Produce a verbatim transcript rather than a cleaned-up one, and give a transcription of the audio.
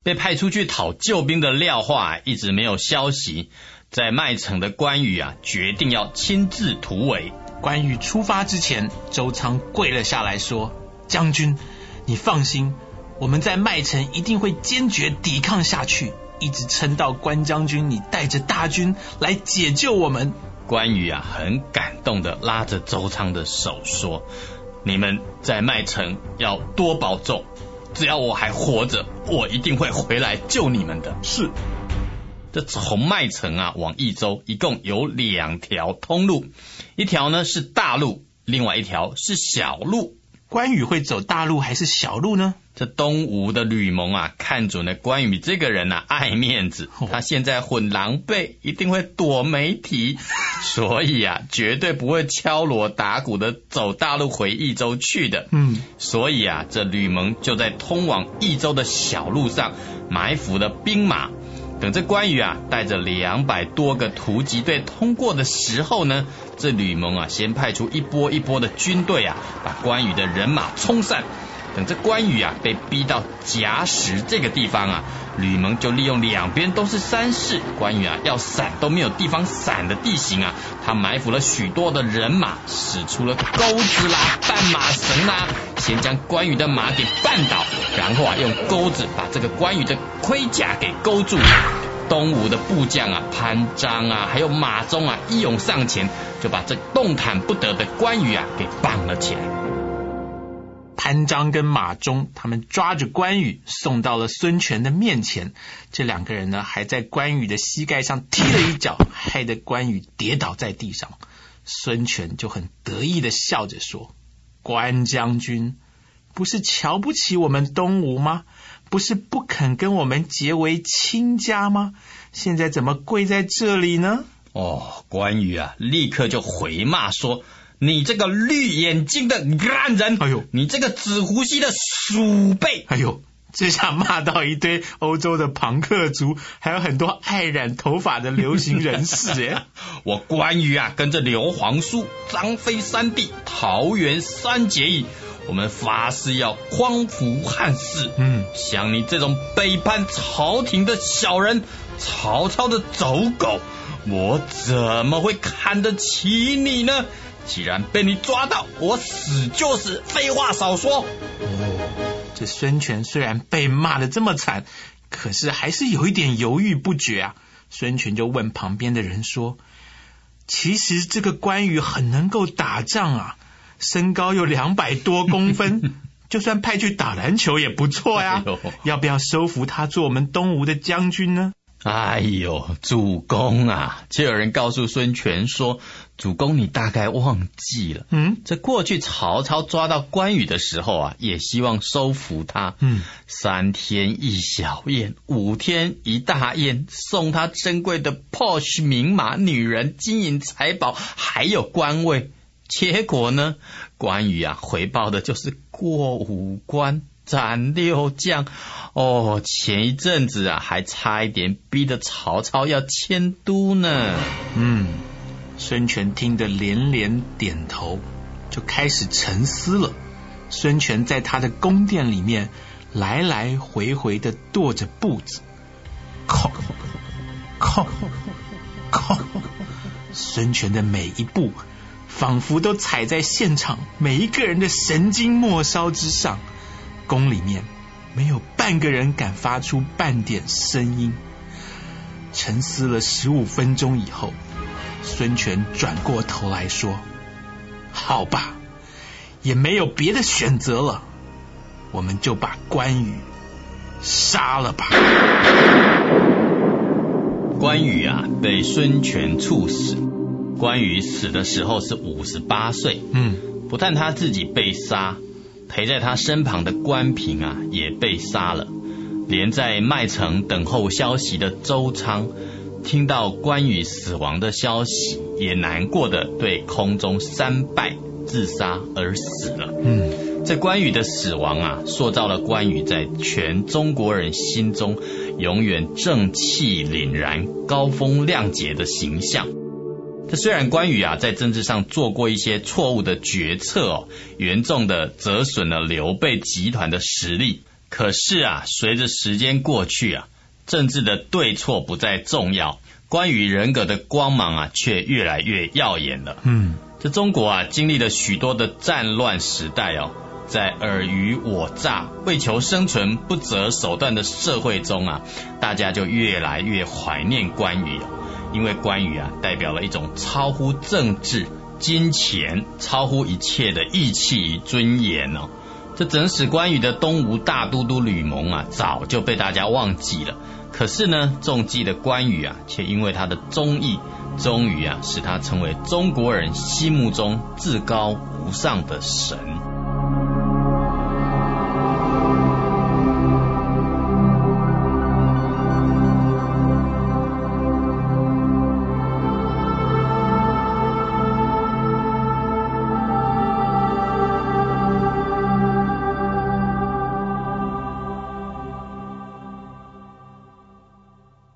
被派出去讨救兵的廖化一直没有消息，在麦城的关羽啊，决定要亲自突围。 关羽出发之前，周仓跪了下来说：将军，你放心，我们在麦城一定会坚决抵抗下去，一直撑到关将军你带着大军来解救我们。 关羽啊，很感动的拉着周仓的手说：你们在麦城要多保重，只要我还活着，我一定会回来救你们的。 是。 这从麦城啊往益州一共有两条通路，一条呢是大路，另外一条是小路。 关羽会走大路还是小路呢？ 这东吴的吕蒙啊，看准了关羽这个人啊爱面子，他现在很狼狈，一定会躲媒体，所以啊绝对不会敲锣打鼓的走大路回益州去的。 嗯， 所以啊这吕蒙就在通往益州的小路上埋伏了兵马，等这关羽啊带着两百多个突击队通过的时候呢，这吕蒙啊先派出一波一波的军队啊，把关羽的人马冲散。等这关羽啊被逼到夹石这个地方啊，吕蒙就利用两边都是山势，关羽啊要闪都没有地方闪的地形啊，他埋伏了许多的人马，使出了钩子啦、绊马绳啦，先将关羽的马给绊倒，然后啊用钩子把这个关羽的盔甲给勾住。东吴的部将啊潘璋啊还有马忠啊一涌上前，就把这动弹不得的关羽啊给绑了起来。 潘璋跟马忠他们抓着关羽送到了孙权的面前，这两个人呢还在关羽的膝盖上踢了一脚，害得关羽跌倒在地上。孙权就很得意的笑着说：关将军不是瞧不起我们东吴吗？不是不肯跟我们结为亲家吗？现在怎么跪在这里呢？ 哦，关羽啊立刻就回骂说：你这个绿眼睛的烂人， 哎呦， 你这个紫胡须的鼠辈， 哎呦，这下骂到一堆欧洲的朋克族，还有很多爱染头发的流行人士耶。 我关羽啊跟着刘皇叔、张飞三弟、桃园三结义，我们发誓要匡扶汉室。 嗯， 像你这种背叛朝廷的小人，曹操的走狗，我怎么会看得起你呢？既然被你抓到，我死就死，废话少说。 哦，这孙权虽然被骂得这么惨，可是还是有一点犹豫不决啊。孙权就问旁边的人说：其实这个关羽很能够打仗啊，身高有两百多公分，就算派去打篮球也不错呀、哎、要不要收服他做我们东吴的将军呢？ 哎呦，主公啊，就有人告诉孙权说，主公你大概忘记了， 嗯， 这过去曹操抓到关羽的时候啊，也希望收服他， 嗯， 三天一小宴，五天一大宴，送他珍贵的 Porsche 名马、女人、金银财宝，还有官位。结果呢，关羽啊回报的就是过五关斩六将，哦，前一阵子啊还差一点逼得曹操要迁都呢。 嗯，孙权听得连连点头，就开始沉思了。孙权在他的宫殿里面来来回回的跺着步子，靠靠靠，孙权的每一步仿佛都踩在现场每一个人的神经末梢之上，宫里面没有半个人敢发出半点声音。沉思了十五分钟以后，孙权转过头来说：好吧，也没有别的选择了，我们就把关羽杀了吧。 关羽啊被孙权处死，关羽死的时候是五十八岁， 嗯， 不但他自己被杀，陪在他身旁的关平啊也被杀了，连在麦城等候消息的周仓听到关羽死亡的消息，也难过的对空中三拜自杀而死了。 嗯， 这关羽的死亡啊，塑造了关羽在全中国人心中永远正气凛然、高风亮节的形象。这虽然关羽啊在政治上做过一些错误的决策哦，严重的折损了刘备集团的实力， 可是啊，随着时间过去啊，政治的对错不再重要，关羽人格的光芒啊，却越来越耀眼了。 嗯， 这中国啊，经历了许多的战乱时代哦，在尔虞我诈、为求生存不择手段的社会中啊，大家就越来越怀念关羽哦，因为关羽啊，代表了一种超乎政治、金钱、超乎一切的义气与尊严哦。这整使关羽的东吴大都督吕蒙啊，早就被大家忘记了。可是呢，中计的关羽啊，却因为他的忠义，终于啊，使他成为中国人心目中至高无上的神。